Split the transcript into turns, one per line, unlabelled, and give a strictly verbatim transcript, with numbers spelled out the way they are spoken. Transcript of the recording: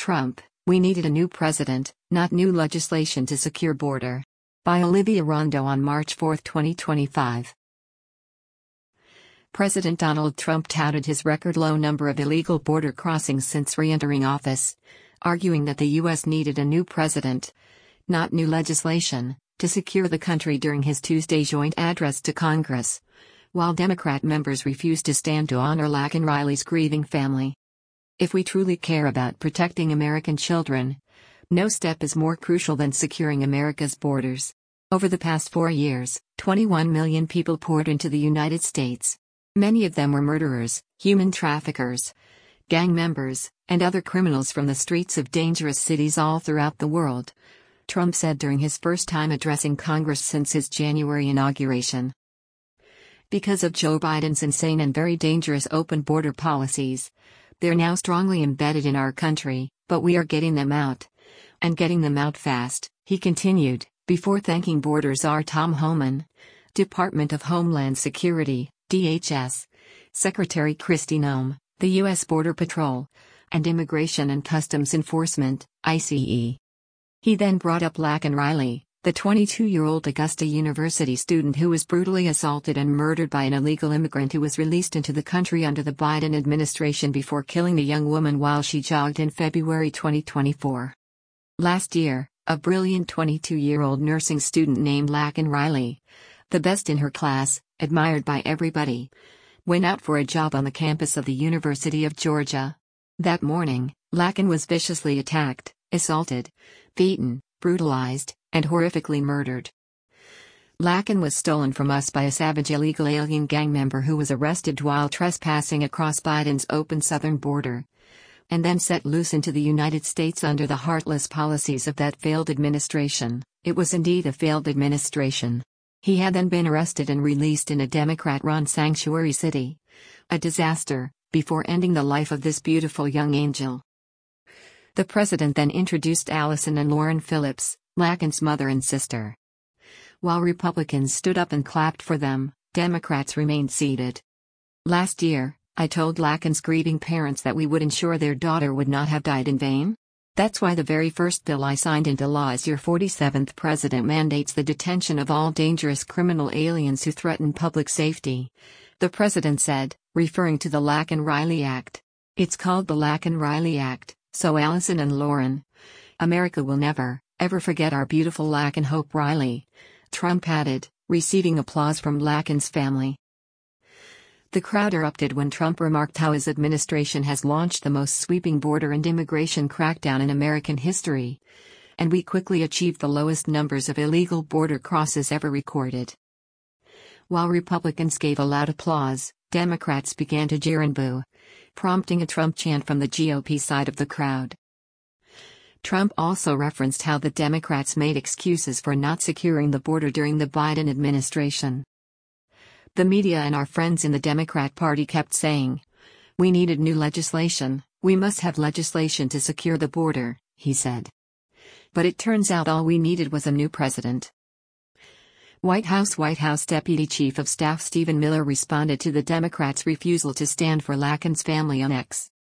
Trump, we needed a new president, not new legislation to secure border. By Olivia Rondo on March fourth, twenty twenty-five. President Donald Trump touted his record low number of illegal border crossings since re-entering office, arguing that the U S needed a new president, not new legislation, to secure the country during his Tuesday joint address to Congress, while Democrat members refused to stand to honor Laken Riley's grieving family. If we truly care about protecting American children, no step is more crucial than securing America's borders. Over the past four years, twenty-one million people poured into the United States. Many of them were murderers, human traffickers, gang members, and other criminals from the streets of dangerous cities all throughout the world, Trump said during his first time addressing Congress since his January inauguration. Because of Joe Biden's insane and very dangerous open border policies, they're now strongly embedded in our country, but we are getting them out. And getting them out fast, he continued, before thanking Border Czar Tom Homan, Department of Homeland Security, D H S, Secretary Kristi Noem, the U S Border Patrol, and Immigration and Customs Enforcement, I C E. He then brought up Laken Riley, the twenty-two-year-old Augusta University student who was brutally assaulted and murdered by an illegal immigrant who was released into the country under the Biden administration before killing the young woman while she jogged in February twenty twenty-four. Last year, a brilliant twenty-two-year-old nursing student named Laken Riley, the best in her class, admired by everybody, went out for a job on the campus of the University of Georgia. That morning, Laken was viciously attacked, assaulted, beaten, brutalized, and horrifically murdered. Laken was stolen from us by a savage illegal alien gang member who was arrested while trespassing across Biden's open southern border, and then set loose into the United States under the heartless policies of that failed administration. It was indeed a failed administration. He had then been arrested and released in a Democrat-run sanctuary city. A disaster, before ending the life of this beautiful young angel. The president then introduced Allison and Lauren Phillips, Laken's mother and sister. While Republicans stood up and clapped for them, Democrats remained seated. Last year, I told Laken's grieving parents that we would ensure their daughter would not have died in vain. That's why the very first bill I signed into law as your forty-seventh president mandates the detention of all dangerous criminal aliens who threaten public safety, the president said, referring to the Laken Riley Act. It's called the Laken Riley Act, so Allison and Lauren, America will never, ever forget our beautiful Laken Hope Riley, Trump added, receiving applause from Laken's family. The crowd erupted when Trump remarked how his administration has launched the most sweeping border and immigration crackdown in American history, and we quickly achieved the lowest numbers of illegal border crosses ever recorded. While Republicans gave a loud applause, Democrats began to jeer and boo, prompting a Trump chant from the G O P side of the crowd. Trump also referenced how the Democrats made excuses for not securing the border during the Biden administration. The media and our friends in the Democrat Party kept saying, "We needed new legislation, we must have legislation to secure the border," he said. But it turns out all we needed was a new president. White House White House Deputy Chief of Staff Stephen Miller responded to the Democrats' refusal to stand for Laken's family on X.